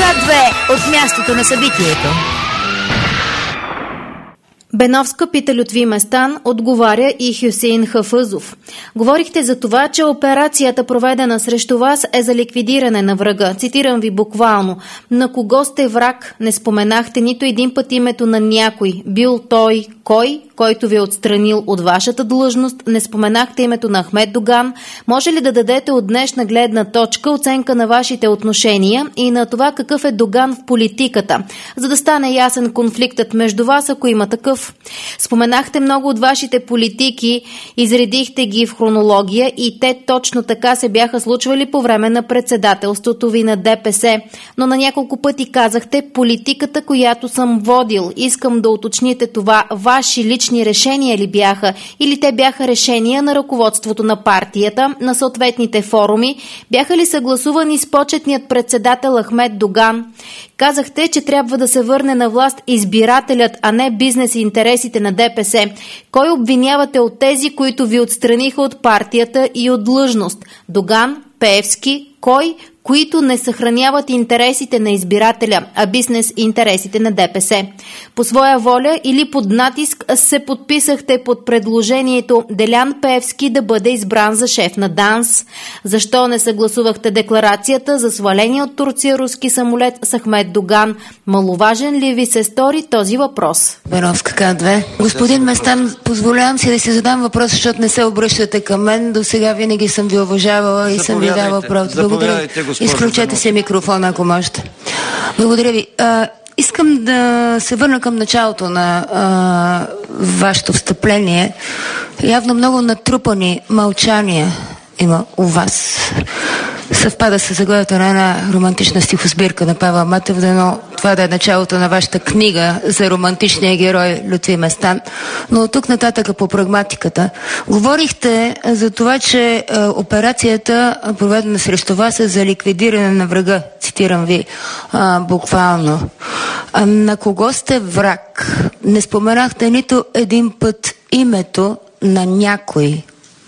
К2 от мястото на събитието. Беновска пита Лютви Местан, отговаря и Хюсейн Хафъзов. Говорихте за това, че операцията, проведена срещу вас, е за ликвидиране на врага. Цитирам ви буквално. На кого сте враг? Не споменахте нито един път името на някой. Бил той кой, който ви е отстранил от вашата длъжност? Не споменахте името на Ахмед Доган. Може ли да дадете от днешна гледна точка оценка на вашите отношения и на това какъв е Доган в политиката, за да стане ясен конфликтът между вас, ако има такъв? Споменахте много от вашите политики, изредихте ги в хронология и те точно така се бяха случвали по време на председателството ви на ДПС. Но на няколко пъти казахте политиката, която съм водил. Искам да уточните това. Ваши лични решения ли бяха? Или те бяха решения на ръководството на партията, на съответните форуми? Бяха ли съгласувани с почетният председател Ахмед Доган? Казахте, че трябва да се върне на власт избирателят, а не бизнес и интересите на ДПС. Кой обвинявате от тези, които ви отстраниха от партията и от длъжност? Доган, Пеевски, кой, които не съхраняват интересите на избирателя, а бизнес интересите на ДПС? По своя воля или под натиск се подписахте под предложението Делян Пеевски да бъде избран за шеф на ДАНС? Защо не съгласувахте декларацията за сваление от Турция руски самолет с Ахмед Доган? Маловажен ли ви се стори този въпрос? Беновска К2. Господин Местан, позволявам си да си задам въпрос, защото не се обръщате към мен. До сега винаги съм ви уважавала и съм ви дала правото. Благодаря. Изключете си микрофона, ако можете. Благодаря ви. Искам да се върна към началото на вашето встъпление. Явно много натрупани мълчания има у вас. Съвпада с заглавието на една романтична стихосбирка на Павел Матев, но това да е началото на вашата книга за романтичния герой Лютви Местан. Но от тук нататък по прагматиката. Говорихте за това, че операцията, проведена срещу вас, е за ликвидиране на врага. Цитирам ви буквално. На кого сте враг? Не споменахте нито един път името на някой.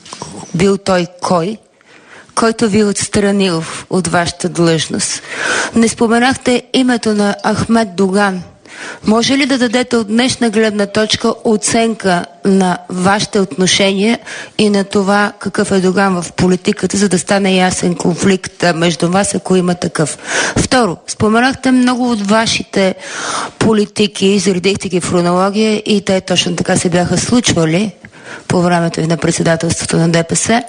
Бил той кой? Който ви отстранил от вашата длъжност. Не споменахте името на Ахмед Доган. Може ли да дадете от днешна гледна точка оценка на вашите отношения и на това какъв е Доган в политиката, за да стане ясен конфликт между вас, ако има такъв? Второ, споменахте много от вашите политики, изредихте ги в хронология и те точно така се бяха случвали по времето на председателството на ДПС.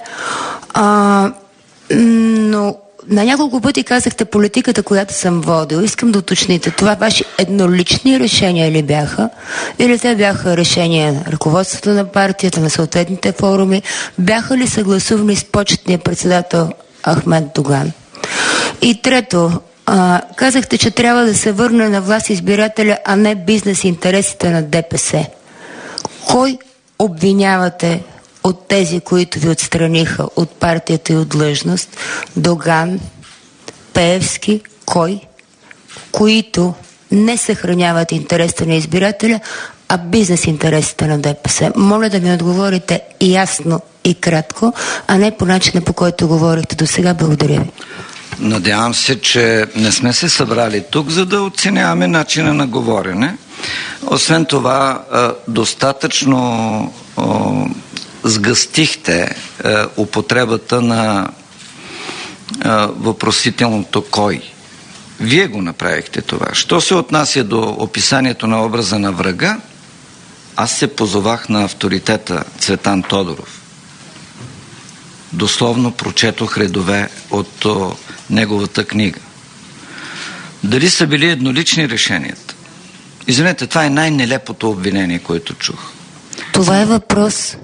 Но на няколко пъти казахте политиката, която съм водил. Искам да уточните, това ваши еднолични решения ли бяха? Или те бяха решения на ръководството на партията, на съответните форуми? Бяха ли съгласувани с почетния председател Ахмед Доган? И трето, казахте, че трябва да се върне на власт избирателя, а не бизнес интересите на ДПС. Кой обвинявате от тези, които ви отстраниха от партията и от длъжност? Доган, Пеевски, кой? Които не съхраняват интересите на избирателя, а бизнес интересите на ДПС. Моля да ми отговорите ясно и кратко, а не по начина, по който говорихте до сега. Благодаря ви. Надявам се, че не сме се събрали тук, за да оценяваме начина на говорене. Освен това, достатъчно сгъстихте употребата на въпросителното кой. Вие го направихте това. Що се отнася до описанието на образа на врага, аз се позовах на авторитета Цветан Тодоров. Дословно прочетох редове от неговата книга. Дали са били еднолични решенията? Извинете, това е най-нелепото обвинение, което чух. Това е въпрос.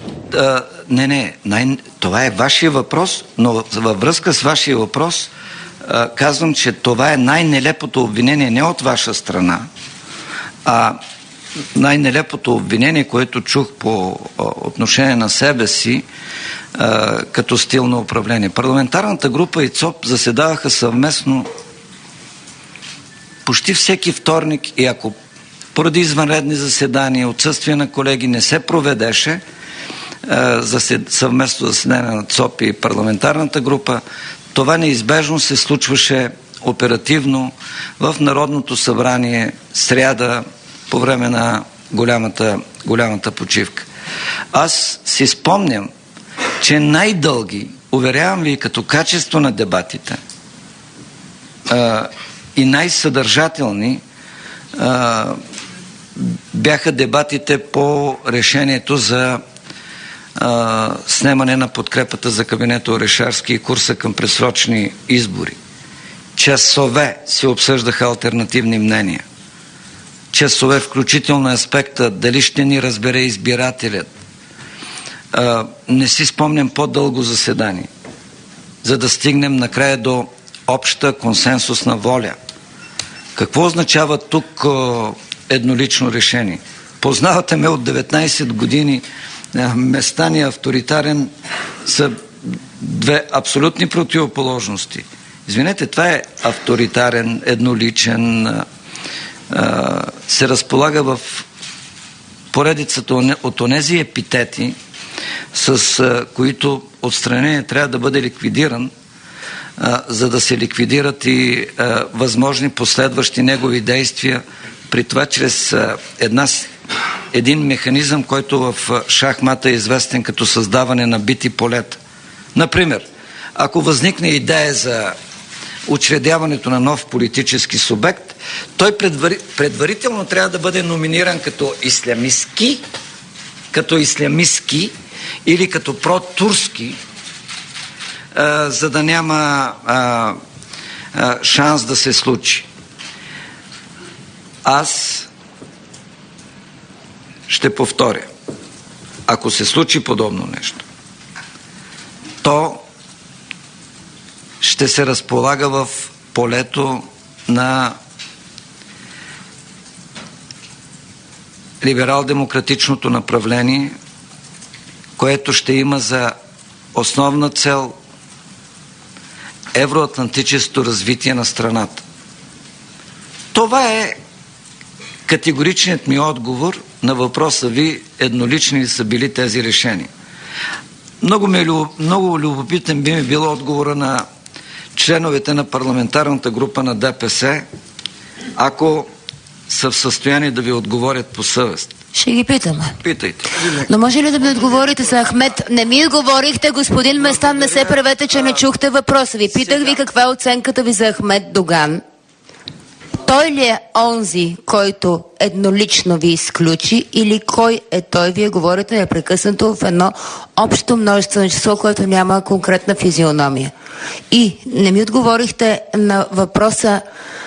Това е вашия въпрос, но във връзка с вашия въпрос казвам, че това е най-нелепото обвинение не от ваша страна, а най-нелепото обвинение, което чух по отношение на себе си като стил на управление. Парламентарната група и ЦОП заседаваха съвместно почти всеки вторник и ако поради извънредни заседания, отсъствие на колеги не се проведеше съвместно заседание на ЦОП и парламентарната група, това неизбежно се случваше оперативно в Народното събрание сряда по време на голямата почивка. Аз си спомням, че най-дълги, уверявам ви, като качество на дебатите и най-съдържателни бяха дебатите по решението за снемане на подкрепата за кабинета Орешарски и курса към предсрочни избори. Часове се обсъждаха алтернативни мнения. Часове, включително аспекта дали ще ни разбере избирателят. Не си спомням по-дълго заседание, за да стигнем накрая до обща консенсусна воля. Какво означава тук еднолично решение? Познавате ме от 19 години. Местан и авторитарен са две абсолютни противоположности. Извинете, това е авторитарен, едноличен, се разполага в поредицата от онези епитети, с които отстранение трябва да бъде ликвидиран, за да се ликвидират и възможни последващи негови действия, при това чрез един механизъм, който в шахмата е известен като създаване на бити полета. Например, ако възникне идея за учредяването на нов политически субект, той предварително трябва да бъде номиниран като ислямистки или като протурски, за да няма шанс да се случи. Аз ще повторя. Ако се случи подобно нещо, то ще се разполага в полето на либерал-демократичното направление, което ще има за основна цел евроатлантическото развитие на страната. Това е категоричният ми отговор на въпроса ви, еднолични ли са били тези решения. Много любопитен би ми бил отговора на членовете на парламентарната група на ДПС, ако са в състояние да ви отговорят по съвест. Ще ги питаме. Питайте. Но може ли да ми отговорите за Ахмед? Не ми отговорихте, господин Местан, не се правете, че не чухте въпроса ви. Питах ви каква е оценката ви за Ахмед Доган. Той ли е онзи, който еднолично ви изключи, или кой е той? Вие говорите непрекъснато в едно общо множествено число, което няма конкретна физиономия. И не ми отговорихте на въпроса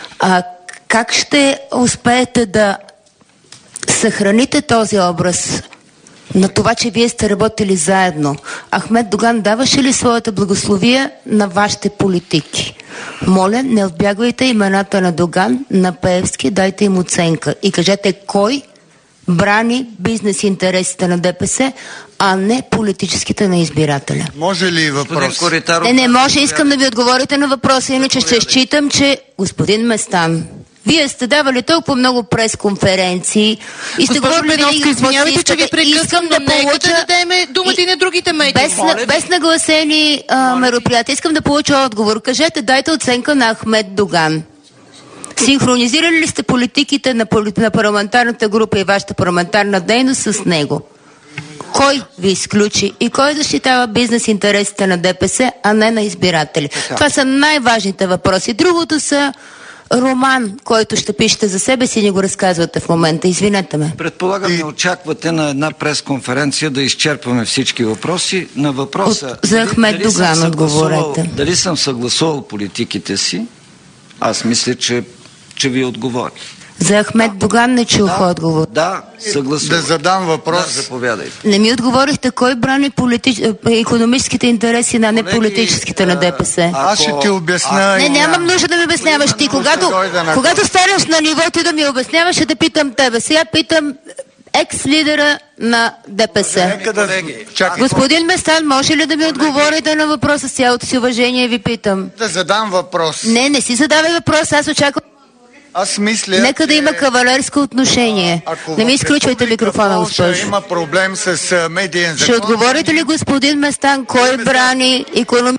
как ще успеете да съхраните този образ на това, че вие сте работили заедно. Ахмед Доган даваше ли своята благословия на вашите политики? Моля, не отбягвайте имената на Доган, на Пеевски, дайте им оценка и кажете кой брани бизнес интересите на ДПС, а не политическите на избирателя. Може ли въпрос? Не може, искам да ви отговорите на въпроса, иначе ще считам, че господин Местан, вие сте давали толкова много пресконференции и сте говорили винаги какво си искате. Искам да получа... да дадем думата и на другите медии. Без нагласени мероприятия. Искам да получа отговор. Кажете, дайте оценка на Ахмед Доган. Синхронизирали ли сте политиките на парламентарната група и вашата парламентарна дейност с него? Кой ви изключи и кой защитава бизнес интересите на ДПС, а не на избиратели? Това са най-важните въпроси. Другото са роман, който ще пишете за себе си и ни го разказвате в момента. Извинете ме. Предполагам, не очаквате на една пресконференция да изчерпваме всички въпроси. На въпроса... За Ахмед Доган отговорете. Дали съм съгласувал политиките си, аз мисля, че ви отговоря. За Ахмед Доган не чух отговор. Да, съгласувам. Да задам въпрос. Да, заповядайте. Не ми отговорихте кой брани икономическите интереси на не политическите на ДПС. Аз ще ти обясня. Не, нямам нужда да ми обясняваш ти. Когато станеш на нивото да ми обясняваш, ще те питам тебе. Сега питам екс-лидера на ДПС. Господин Местан, може ли да ми отговорите на въпроса с цялото си уважение, ви питам? Да задам въпрос. Не си задавай въпрос, аз очаквам. Аз мисля, нека да има кавалерско отношение. Не ми изключвайте микрофона, госпожо. Има проблем с медиен закон. Ще отговорите ли, господин Местан, кой брани икономика?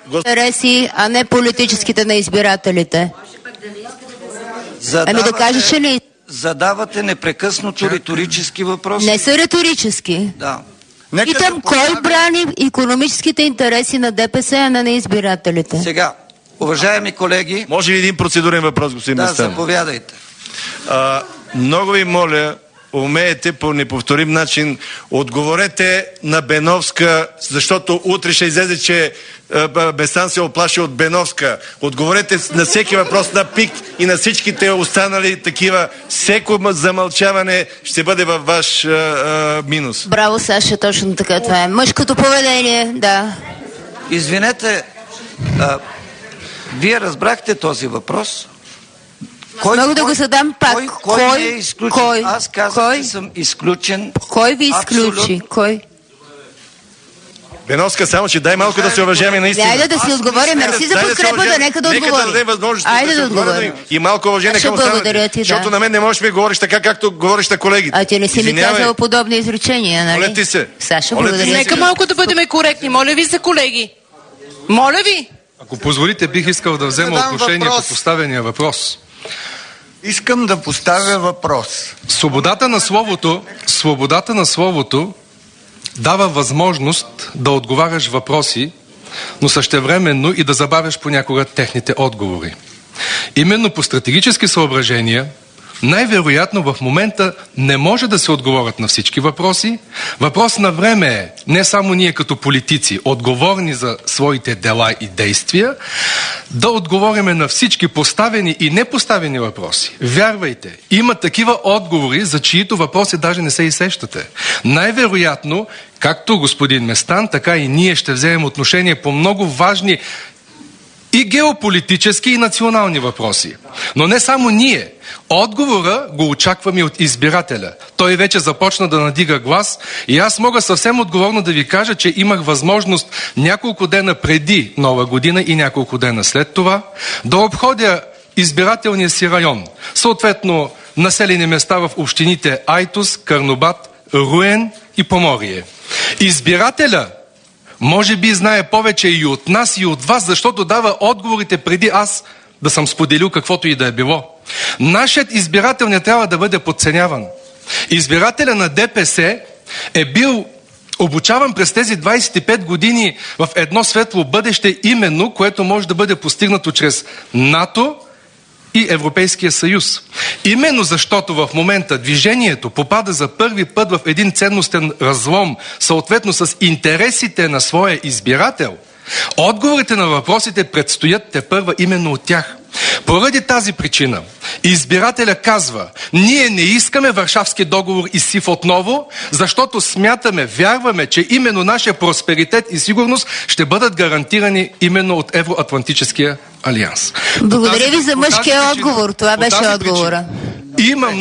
интереси, а не политическите на избирателите. Ами да кажеш ли? Задавате непрекъснато риторически въпроси. Не са риторически. Да. Питам, кой брани икономическите интереси на ДПС, а не на избирателите? Сега, уважаеми колеги... Може ли един процедурен въпрос, господин Местан? Да, заповядайте. Много ви моля, умеете по неповторим начин, отговорете на Беновска, защото утре ще излезе, че Местан се оплаши от Беновска. Отговорете на всеки въпрос на ПИК и на всичките останали такива. Всеко замълчаване ще бъде във ваш минус. Браво, Саша, точно така това е. Мъжкото поведение, да. Извинете, вие разбрахте този въпрос? Мога да го задам пак. Кой е изключен? Аз казах, че съм изключен. Кой ви изключи? Кой? Беновска, само че дай малко да се уважаваме наистина. Айде да си отговорим. Мерси за подкрепата, нека да отговорим. Нека да даде възможност да отговорим. И малко уважение към останалите. Защото на мен не можеш да ми говориш така, както говориш на колегите. А ти не си ми казал подобни изречения, нали? Моля ти се. Саша, благодаря. Нека малко да бъдем коректни. Моля ви се, колеги. Моля ви. Ако позволите, бих искал да взема отношение по поставения въпрос. Искам да поставя въпрос. Свободата на словото дава възможност да отговаряш въпроси, но същевременно и да забавяш понякога техните отговори. Именно по стратегически съображения, най-вероятно в момента не може да се отговорят на всички въпроси. Въпрос на време е, не само ние като политици, отговорни за своите дела и действия, да отговориме на всички поставени и непоставени въпроси. Вярвайте, има такива отговори, за чието въпроси даже не се и сещате. Най-вероятно, както господин Местан, така и ние ще вземем отношение по много важни и геополитически и национални въпроси. Но не само ние. Отговора го очакваме от избирателя. Той вече започна да надига глас и аз мога съвсем отговорно да ви кажа, че имах възможност няколко дена преди Нова година и няколко дена след това да обходя избирателния си район. Съответно, населени места в общините Айтос, Карнобат, Руен и Поморие. Избирателя може би знае повече и от нас, и от вас, защото дава отговорите преди аз да съм споделил каквото и да е било. Нашият избирател не трябва да бъде подценяван. Избирателя на ДПС е бил обучаван през тези 25 години в едно светло бъдеще, именно, което може да бъде постигнато чрез НАТО и Европейския съюз. Именно защото в момента движението попада за първи път в един ценностен разлом, съответно с интересите на своя избирател, отговорите на въпросите предстоят тепърва именно от тях. Поради тази причина избирателя казва: ние не искаме Варшавски договор и СИФ отново, защото смятаме, вярваме, че именно нашия просперитет и сигурност ще бъдат гарантирани именно от Евроатлантическия алианс. Благодаря ви за мъжкия отговор. Това беше отговора. Има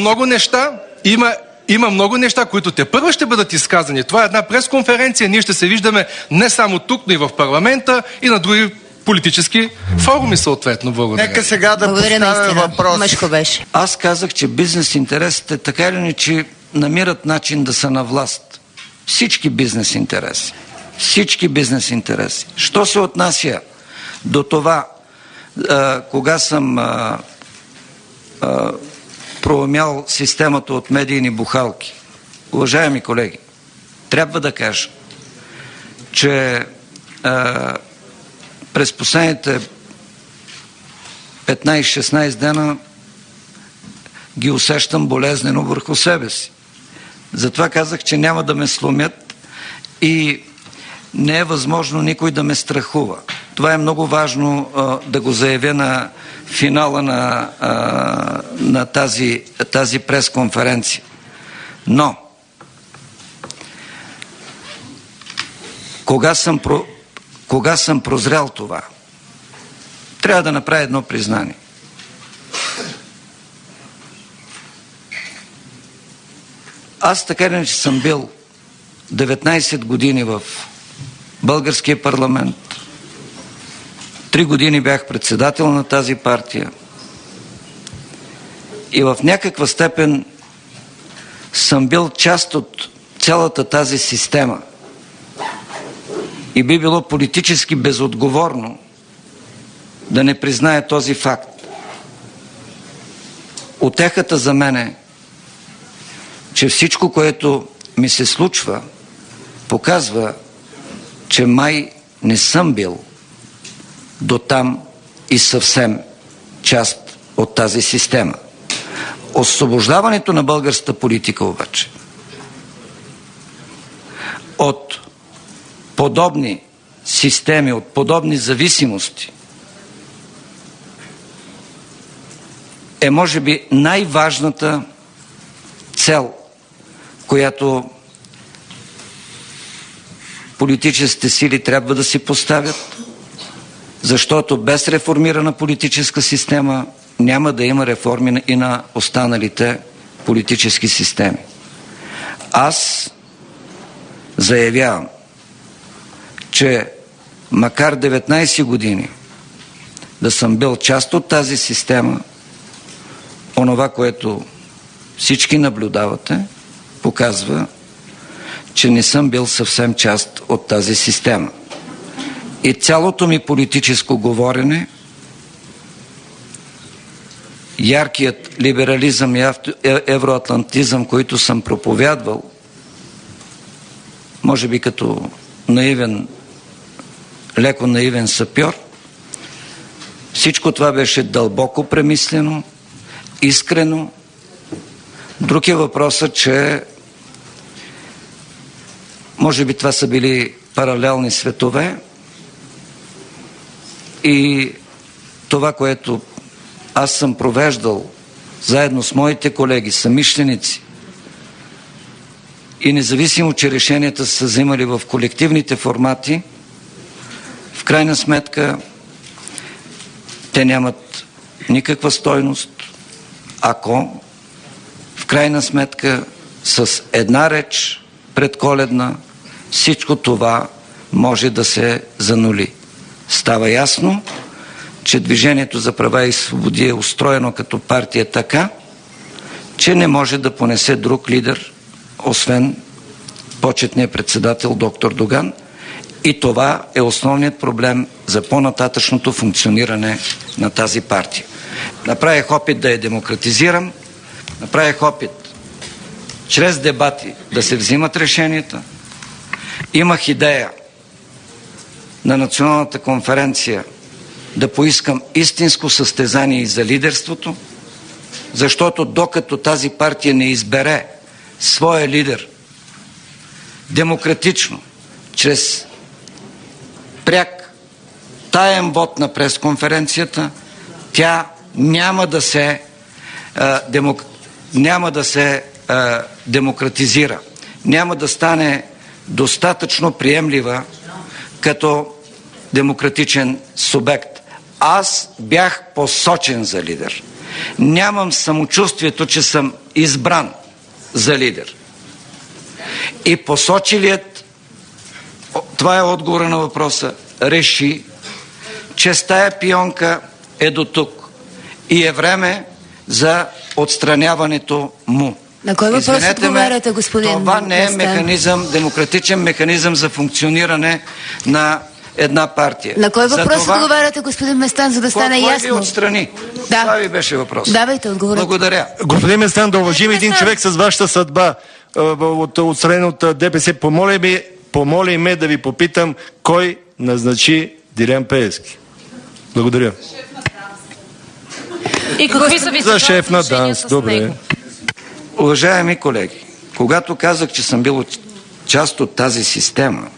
много неща, които тепърва ще бъдат изказани. Това е една пресконференция. Ние ще се виждаме не само тук, но и в парламента и на други политически форуми съответно. Благодаря. Нека сега да поставя въпрос. Мъжко беше. Аз казах, че бизнес интересите така или иначе намират начин да са на власт. Всички бизнес интереси. Всички бизнес интереси. Що се отнася до това, кога съм проумял системата от медийни бухалки. Уважаеми колеги, трябва да кажа, че през последните 15-16 дена ги усещам болезнено върху себе си. Затова казах, че няма да ме сломят и не е възможно никой да ме страхува. Това е много важно да го заявя на финала на тази пресконференция. Но, кога съм прозрял това? Трябва да направя едно признание. Аз така или иначе съм бил 19 години в българския парламент. 3 години бях председател на тази партия. И в някаква степен съм бил част от цялата тази система. и би било политически безотговорно да не признае този факт. Утехата за мен е, че всичко, което ми се случва, показва, че май не съм бил дотам и съвсем част от тази система. Освобождаването на българската политика обаче от подобни системи, от подобни зависимости е може би най-важната цел, която политическите сили трябва да си поставят, защото без реформирана политическа система няма да има реформи и на останалите политически системи. Аз заявявам, че макар 19 години да съм бил част от тази система, онова, което всички наблюдавате, показва, че не съм бил съвсем част от тази система. И цялото ми политическо говорене, яркият либерализъм и евроатлантизъм, които съм проповядвал, може би като леко наивен сапьор, всичко това беше дълбоко премислено, искрено. Друг е въпросът, че може би това са били паралелни светове и това, което аз съм провеждал заедно с моите колеги, съмишленици, и независимо, че решенията са взимали в колективните формати, в крайна сметка те нямат никаква стойност, ако в крайна сметка с една реч предколедна всичко това може да се занули. Става ясно, че Движението за права и свободи е устроено като партия така, че не може да понесе друг лидер, освен почетния председател доктор Доган, и това е основният проблем за по-нататъчното функциониране на тази партия. Направих опит да я демократизирам, направих опит чрез дебати да се взимат решенията. Имах идея на Националната конференция да поискам истинско състезание и за лидерството, защото докато тази партия не избере своя лидер демократично, чрез пряк таен вод на пресконференцията, тя няма да се демократизира. Няма да стане достатъчно приемлива като демократичен субект. Аз бях посочен за лидер. Нямам самочувствието, че съм избран за лидер. И посочилият, това е отговора на въпроса, реши, че с тая пионка е до тук и е време за отстраняването му. На кой въпрос отговаряте, господин Местан? Това не е механизъм, демократичен механизъм за функциониране на една партия. На кой въпрос отговаряте, господин Местан, за да стане ясно? Кой ви отстрани? Да. Това ви беше въпрос. Давайте, отговорете. Благодаря. Господин Местан, да уважим един човек с вашата съдба, отстранен от ДПС. Помоли ме да ви попитам, кой назначи Делян Пеевски? Благодаря. И какви са ви за шеф на ДАНС? Добре. Уважаеми колеги, когато казах, че съм бил част от тази система,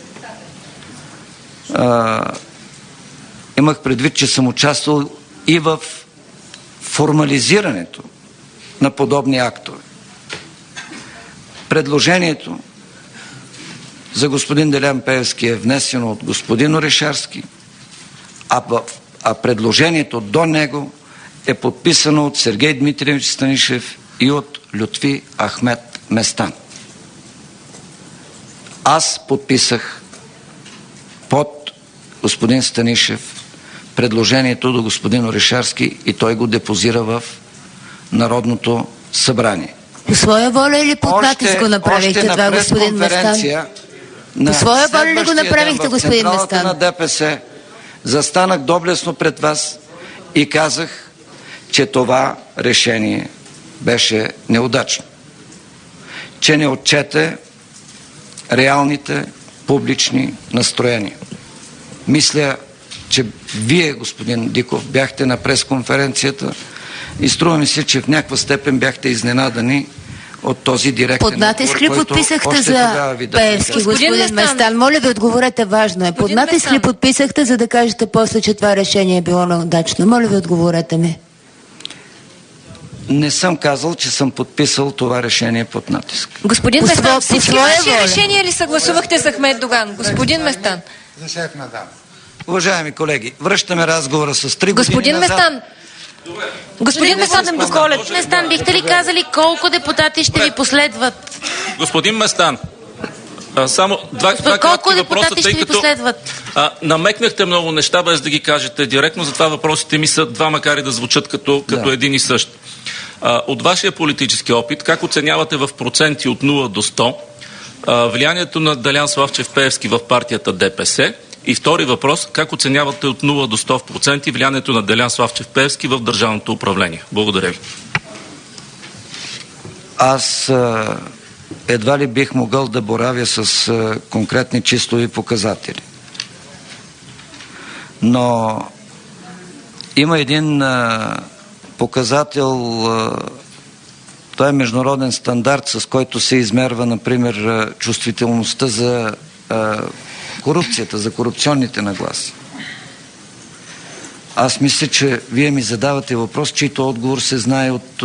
имах предвид, че съм участвал и в формализирането на подобни актове. Предложението за господин Делян Пеевски е внесено от господин Орешарски, а предложението до него е подписано от Сергей Дмитриевич Станишев и от Лютви Ахмед Местан. Аз подписах под господин Станишев предложението до господин Орешарски и той го депозира в Народното събрание. По своя воля или под натиск го направихте това, господин Местан? По своя воля ли го направихте, господин Местан? На ДПС застанах доблестно пред вас и казах, че това решение беше неудачно. Че не отчете реалните публични настроения. Мисля, че вие, господин Диков, бяхте на пресконференцията и струва ми се, че в някаква степен бяхте изненадани от този директен под натиск ли подписахте за Пеевски, господин Местан? Моля ви, отговорете, важно е. Под натиск ли подписахте, за да кажете после, че това решение е било неудачно? Моля ви, отговорете ми. Не съм казал, че съм подписал това решение под натиск. Господин Местан, всички ваши решения ли съгласувахте с Ахмед Доган? Господин Местан. Уважаеми колеги, връщаме разговора с 3 години господин назад. Местан. Господин Местан, бихте ли казали колко депутати ще ви последват? Господин Местан, само два колко депутати ще ви последват? Намекнахте много неща, без да ги кажете директно, затова въпросите ми са два, макар и да звучат като един и същ. От вашия политически опит, как оценявате в проценти от 0 до 100 влиянието на Делян Славчев Пеевски в партията ДПС? И втори въпрос, как оценявате от 0 до 100% влиянието на Делян Славчев Пеевски в държавното управление? Благодаря ви. Аз едва ли бих могъл да боравя с конкретни числови показатели. Но има един показател, това е международен стандарт, с който се измерва, например, чувствителността за корупцията, за корупционните нагласи. Аз мисля, че вие ми задавате въпрос, чийто отговор се знае от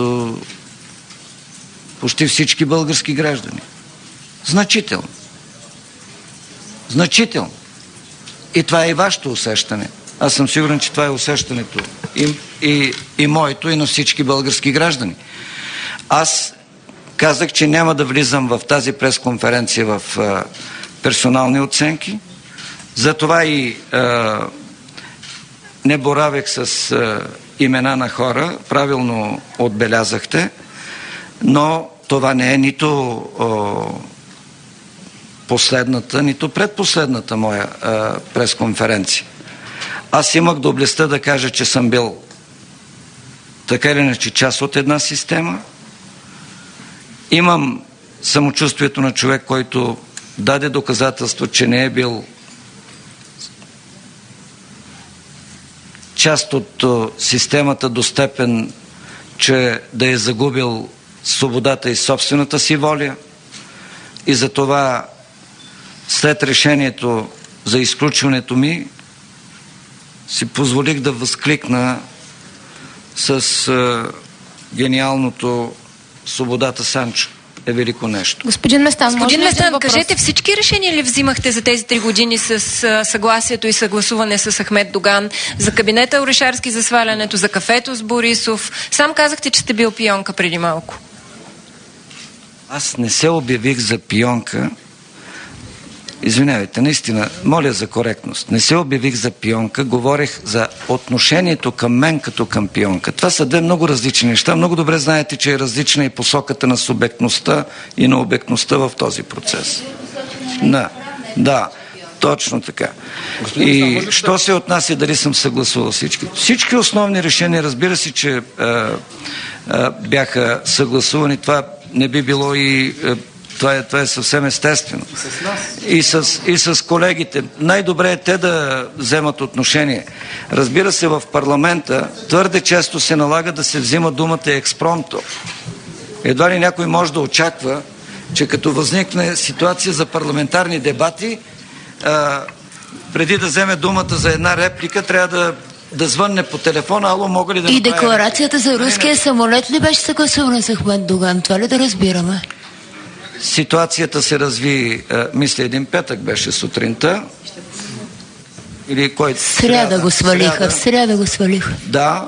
почти всички български граждани. Значително. Значително. И това е и вашето усещане. Аз съм сигурен, че това е усещането и моето, и на всички български граждани. Аз казах, че няма да влизам в тази пресконференция в персонални оценки. Затова и не боравех с имена на хора, правилно отбелязахте, но това не е нито последната, нито предпоследната моя пресконференция. Аз имах доблестта да кажа, че съм бил така или иначе част от една система. Имам самочувствието на човек, който даде доказателство, че не е бил част от системата до степен, че да е загубил свободата и собствената си воля. И затова след решението за изключването ми си позволих да възкликна с гениалното "Свободата, Санчо, е велико нещо". Господин Местан, кажете, всички решения ли взимахте за тези 3 години с съгласието и съгласуване с Ахмед Доган, за кабинета Орешарски, за свалянето, за кафето с Борисов? Сам казахте, че сте бил пионка преди малко. Аз не се обявих за пионка. Извинявайте, наистина, моля за коректност. Не се обявих за пионка, говорех за отношението към мен като към пионка. Това са две много различни неща. Много добре знаете, че е различна и посоката на субектността и на обектността в този процес. Да, точно така. И що се отнася дали съм съгласувал всички? Всички основни решения, разбира се, че бяха съгласувани. Това не би било и... Това е съвсем естествено. И с колегите. Най-добре е те да вземат отношение. Разбира се, в парламента твърде често се налага да се взима думата експромто. Едва ли някой може да очаква, че като възникне ситуация за парламентарни дебати, преди да вземе думата за една реплика, трябва да звънне по телефона: "Ало, мога ли да..." И декларацията за руския самолет ли беше съгласувана с Ахмед Доган? Това ли да разбираме? Ситуацията се разви, мисля, един петък беше сутринта. Или кой? Сряда го свалиха. Да.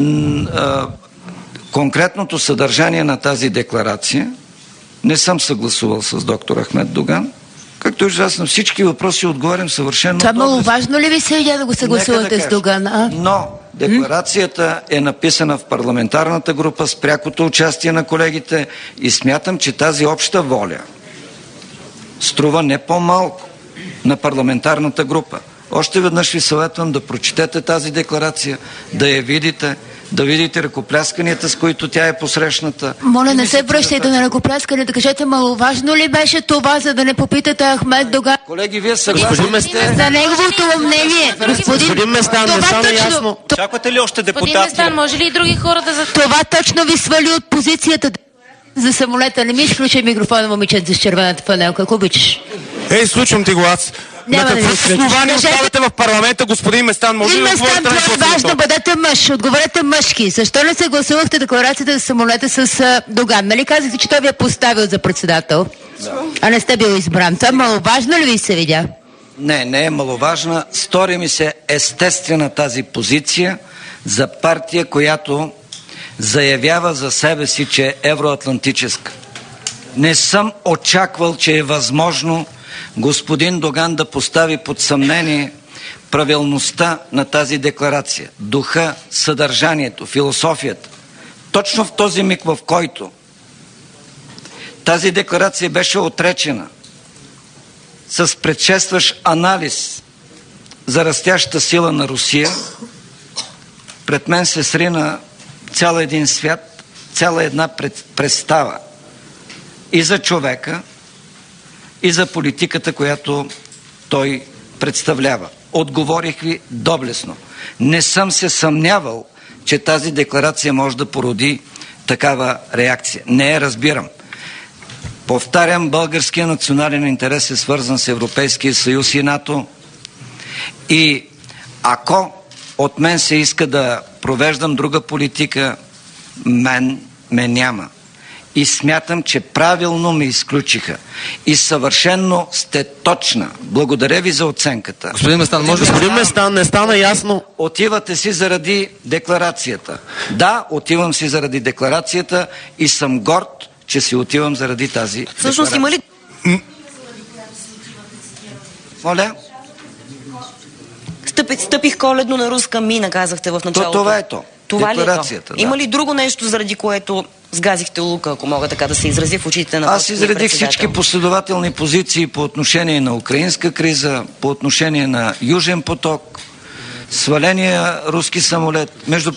Конкретното съдържание на тази декларация не съм съгласувал с доктор Ахмед Доган. Както виждате, аз на всички въпроси отговарям съвършено. Това много важно ли ви се идея да го съгласувате с Доган? Но декларацията е написана в парламентарната група с прякото участие на колегите и смятам, че тази обща воля струва не по-малко на парламентарната група. Още веднъж ви съветвам да прочетете тази декларация, да я видите, да видите ръкоплясканията, с които тя е посрещната. Моля, не се връщайте на ръкоплясканията. Кажете, маловажно ли беше това, за да не попитате Ахмед Доган? Колеги, вие съгласни сте за неговото мнение. Господин Местан, не стана ясно. Чакате ли още депутати? Господин Местан, може ли и други хора да... Това точно ви свали от позицията за самолета. Не ми изключи микрофона, момиченце с червената фанелка, ако обичаш. Ей, случвам ти го аз. На какво основание оставате в парламента, господин Местан? Може ли да отговорите на това? Важно, бъдете мъж. Отговорете мъжки. Защо не съгласувахте декларацията за самолета с Доган? Нали казахте, че той ви е поставил за председател? Да. А не сте бил избран. Това маловажно ли ви се видя? Не е маловажна. Стори ми се естествена тази позиция за партия, която заявява за себе си, че е евроатлантическа. Не съм очаквал, че е възможно господин Доган да постави под съмнение правилността на тази декларация, духа, съдържанието, философията. Точно в този миг, в който тази декларация беше отречена с предшестващ анализ за растящата сила на Русия, пред мен се срина цял един свят, цяла една представа и за човека, и за политиката, която той представлява. Отговорих ви доблестно. Не съм се съмнявал, че тази декларация може да породи такава реакция. Не я разбирам. Повтарям, българския национален интерес е свързан с Европейския съюз и НАТО. И ако от мен се иска да провеждам друга политика, мен няма. И смятам, че правилно ме изключиха. И съвършенно сте точна. Благодаря ви за оценката. Господин Местан, господин Местан, не стана ясно. Отивате си заради декларацията. Да, отивам си заради декларацията и съм горд, че си отивам заради тази всъщност декларация. Има ли... Моля? Стъпих коледно на руска мина, казахте в началото. Това е то. Това ли е то? Да. Има ли друго нещо, заради което сгазихте лука, ако мога така да се изрази в очите на Аз изредих всички последователни позиции по отношение на украинска криза, по отношение на Южен поток, сваления руски самолет. Между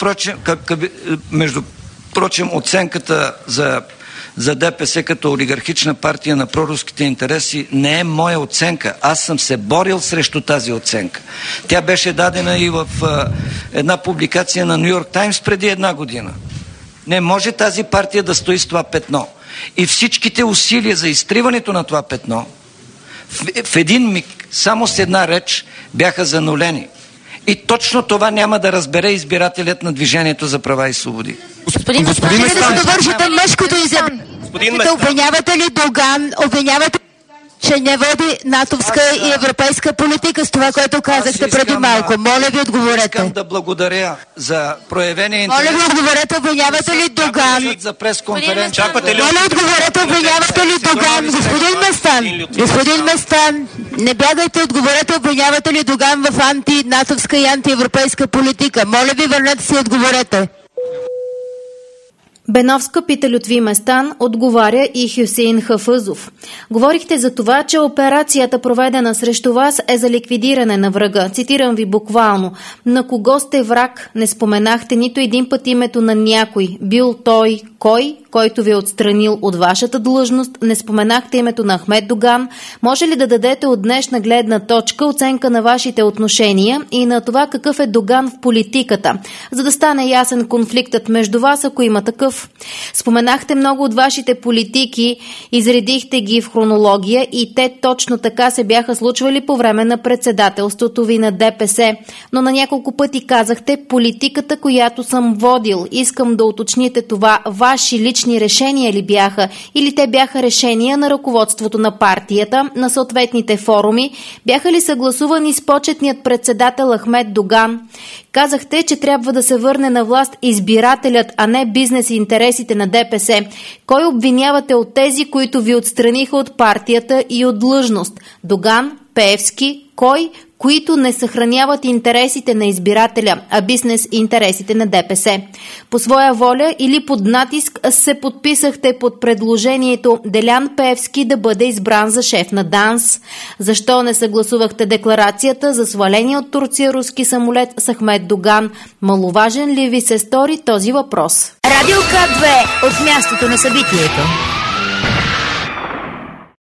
прочим, оценката за ДПС като олигархична партия на проруските интереси не е моя оценка. Аз съм се борил срещу тази оценка. Тя беше дадена и в една публикация на Ню Йорк Таймс преди една година. Не може тази партия да стои с това петно. И всичките усилия за изтриването на това петно в един миг, само с една реч, бяха занулени. И точно това няма да разбере избирателят на Движението за права и свободи. Господин Местан, да довършите мъжкото изявление. Обвинявате ли Доган, че не води натовска и европейска политика с това, което казахте преди малко? Моля ви, отговорете. Искам да благодаря за проявения интерес. Моля ви, отговорете, обвинявате ли Доган? За пресконференция. Моля, отговорете, обвинявате ли Доган? Господин Местан, не бягайте, отговорете, обвинявате ли Доган в антинатовска и антиевропейска политика? Моля ви, върнете се и отговорете. Беновска пита Лютви Местан, отговаря и Хюсеин Хафъзов. Говорихте за това, че операцията, проведена срещу вас, е за ликвидиране на врага. Цитирам ви буквално. На кого сте враг? Не споменахте нито един път името на някой. Бил той кой, който ви е отстранил от вашата длъжност? Не споменахте името на Ахмед Доган. Може ли да дадете от днешна гледна точка оценка на вашите отношения и на това какъв е Доган в политиката, за да стане ясен конфликтът между вас, ако има такъв? Споменахте много от вашите политики, изредихте ги в хронология и те точно така се бяха случвали по време на председателството ви на ДПС. Но на няколко пъти казахте политиката, която съм водил. Искам да уточните това. Ваши лични решения ли бяха или те бяха решения на ръководството на партията, на съответните форуми? Бяха ли съгласувани с почетният председател Ахмед Доган? Казахте, че трябва да се върне на власт избирателят, а не бизнес и интересите на ДПС. Кой обвинявате от тези, които ви отстраниха от партията и от длъжност? Доган, Пеевски, кой? които не съхраняват интересите на избирателя, а бизнес интересите на ДПС. По своя воля или под натиск се подписахте под предложението Делян Пеевски да бъде избран за шеф на ДАНС. Защо не съгласувахте декларацията за сваление от Турция руски самолет с Ахмед Доган? Маловажен ли ви се стори този въпрос? Радио К2 от мястото на събитието.